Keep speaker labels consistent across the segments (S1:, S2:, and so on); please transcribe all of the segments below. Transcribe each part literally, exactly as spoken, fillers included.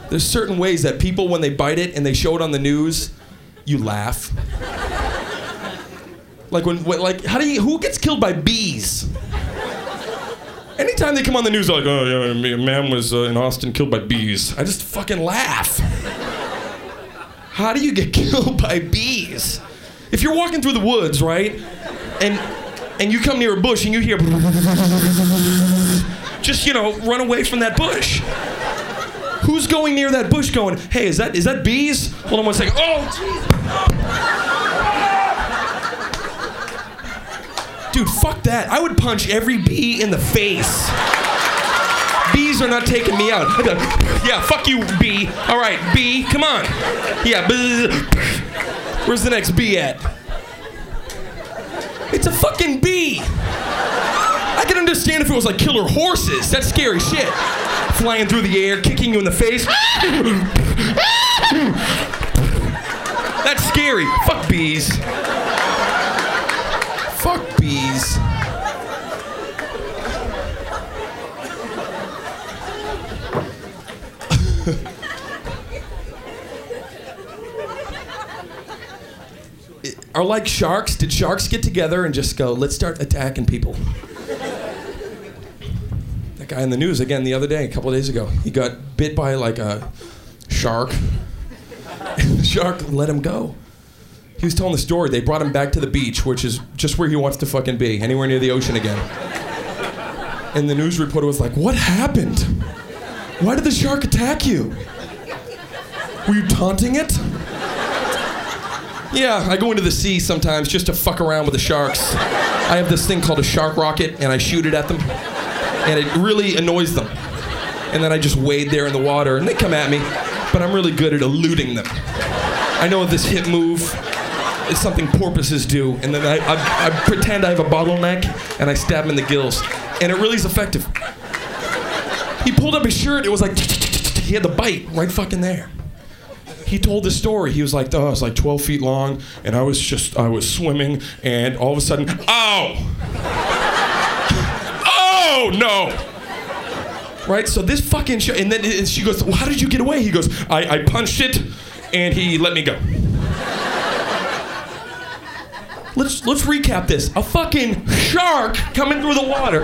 S1: There's certain ways that people, when they bite it and they show it on the news, you laugh. Like when, when like, how do you, who gets killed by bees? Anytime they come on the news, like, oh yeah, a man was uh, in Austin killed by bees. I just fucking laugh. How do you get killed by bees? If you're walking through the woods, right, and and you come near a bush and you hear, just, you know, run away from that bush. Who's going near that bush going, hey, is that is that bees? Hold on one second. Oh, Jesus. Dude, fuck that. I would punch every bee in the face. Bees are not taking me out. I'd be like, yeah, fuck you, bee. All right, bee, come on. Yeah, bzz. Where's the next bee at? It's a fucking bee. I can understand if it was like killer horses. That's scary shit. Flying through the air, kicking you in the face. That's scary. Fuck bees. Fuck bees. Are like sharks? Did sharks get together and just go, let's start attacking people? That guy in the news again the other day, a couple of days ago, he got bit by like a shark. And the shark let him go. He was telling the story. They brought him back to the beach, which is just where he wants to fucking be, anywhere near the ocean again. And the news reporter was like, what happened? Why did the shark attack you? Were you taunting it? Yeah, I go into the sea sometimes just to fuck around with the sharks. I have this thing called a shark rocket, and I shoot it at them, and it really annoys them. And then I just wade there in the water, and they come at me, but I'm really good at eluding them. I know this hip move is something porpoises do, and then I, I, I pretend I have a bottleneck, and I stab him in the gills, and it really is effective. He pulled up his shirt, it was like, he had the bite right fucking there. He told this story. He was like, oh, I was like twelve feet long, and I was just, I was swimming, and all of a sudden, ow! Oh, no! Right, so this fucking shit, and then and she goes, well, how did you get away? He goes, I, I punched it, and he let me go. Let's, let's recap this. A fucking shark coming through the water.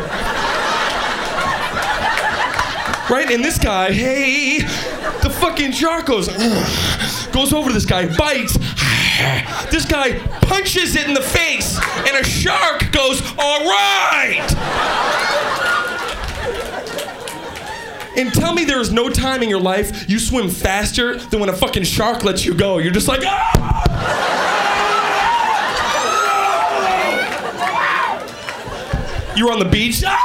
S1: Right, and this guy, hey, the fucking shark goes, ugh, goes over to this guy, bites. This guy punches it in the face, and a shark goes, all right! And tell me there is no time in your life you swim faster than when a fucking shark lets you go. You're just like, ah! You're on the beach. Ah!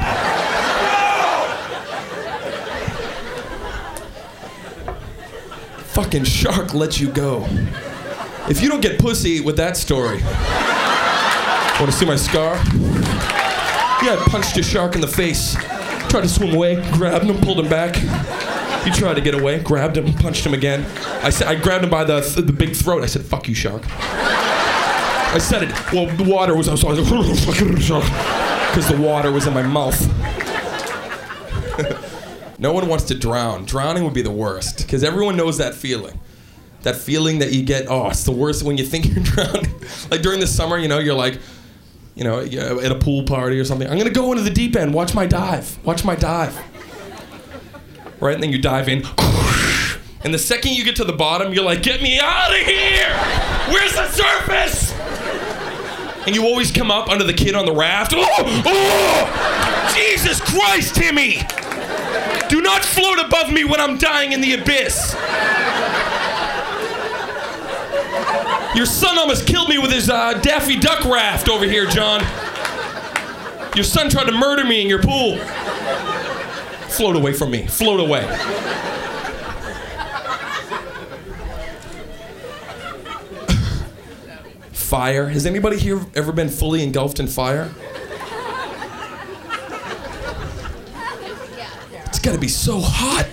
S1: Fucking shark lets you go. If you don't get pussy with that story, want to see my scar? Yeah, I punched a shark in the face. Tried to swim away, grabbed him, pulled him back. He tried to get away, grabbed him, punched him again. I said, I grabbed him by the th- the big throat. I said, "Fuck you, shark." I said it. Well, the water was. I was like, because the water was in my mouth. No one wants to drown. Drowning would be the worst, because everyone knows that feeling. That feeling that you get, oh, it's the worst when you think you're drowning. Like during the summer, you know, you're like, you know, at a pool party or something. I'm going to go into the deep end. Watch my dive. Watch my dive. Right? And then you dive in. And the second you get to the bottom, you're like, get me out of here! Where's the surface? And you always come up under the kid on the raft. Oh! Oh! Jesus Christ, Timmy! Do not float above me when I'm dying in the abyss. Your son almost killed me with his uh, Daffy Duck raft over here, John. Your son tried to murder me in your pool. Float away from me. Float away. Fire. Has anybody here ever been fully engulfed in fire? It's gotta be so hot.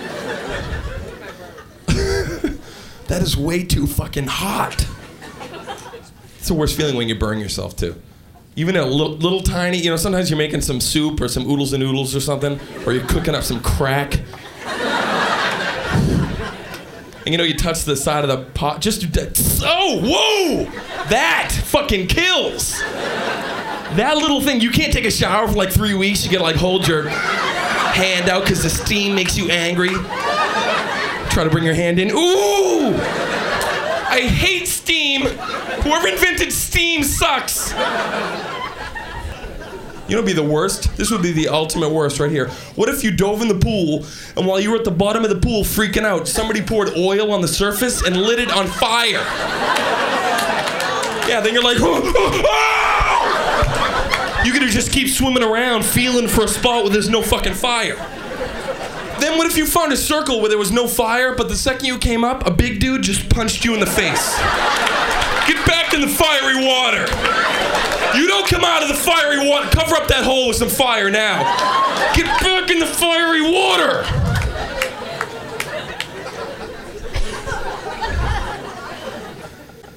S1: That is way too fucking hot. It's the worst feeling when you burn yourself too. Even a little, little tiny, you know, sometimes you're making some soup or some oodles and noodles or something, or you're cooking up some crack. And you know, you touch the side of the pot, just, oh, whoa! That fucking kills. That little thing, you can't take a shower for like three weeks. You gotta like hold your hand out because the steam makes you angry. Try to bring your hand in. Ooh! I hate steam. Whoever invented steam sucks. You know what'd be the worst? This would be the ultimate worst right here. What if you dove in the pool, and while you were at the bottom of the pool freaking out, somebody poured oil on the surface and lit it on fire? Yeah, then you're like, oh, oh, oh! You could just keep swimming around feeling for a spot where there's no fucking fire. Then what if you found a circle where there was no fire, but the second you came up, a big dude just punched you in the face? Get back in the fiery water. You don't come out of the fiery water. Cover up that hole with some fire now. Get back in the fiery water.